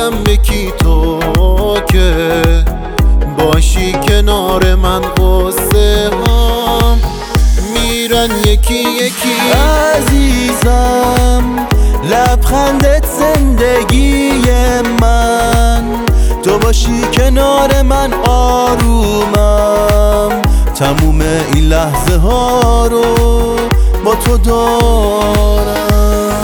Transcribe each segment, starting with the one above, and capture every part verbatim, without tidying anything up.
میگم به کی تو که باشی کنار من، قصه هام میرن یکی یکی. عزیزم لبخندت زندگی من، تو باشی کنار من آرومم. تموم این لحظه ها رو با تو دارم.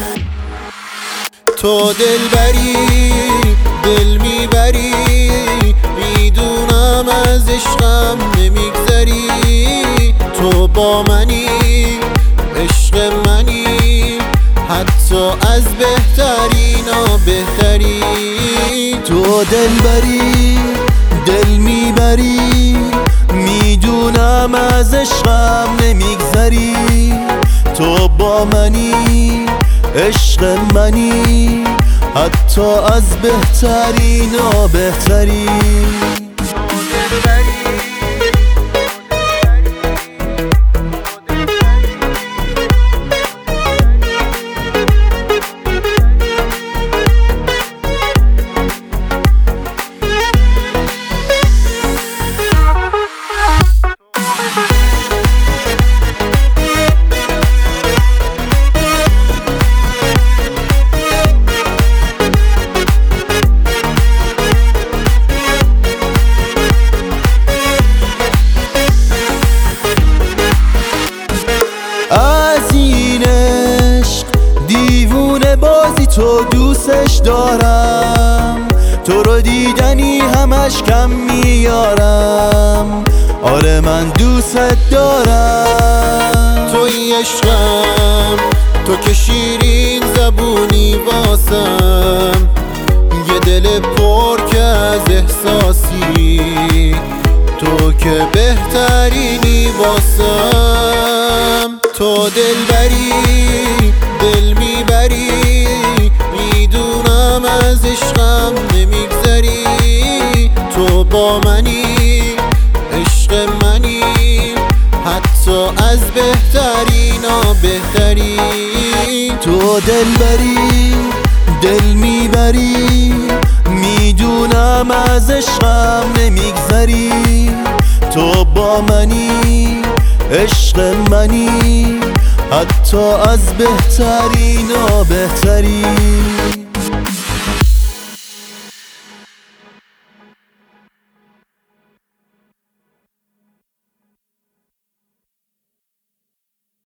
تو دلبری دل میبری، میدونم از عشقم نمیگذری. تو با منی عشق منی، حتی از بهترینا بهتری. تو دلبری دل میبری، میدونم از عشقم نمیگذری. تو با منی عشق منی، حتی از بهترینا بهتری. از این عشق دیوونه بازی تو دوستش دارم، تو رو دیدنی همش کم میارم. آره من دوست دارم. توی عشقم تو که شیرین زبونی واسم، یه دل پر که از احساسی، تو که بهترینی واسم. تو دلبری دل میبری، میدونم از عشقم نمیگذری. تو با منی عشق منی، حتی از بهترینا بهتری. تو دلبری دل میبری، میدونم از عشقم نمیگذری. تو با منی عشق منی، حتی از بهترینا بهتری.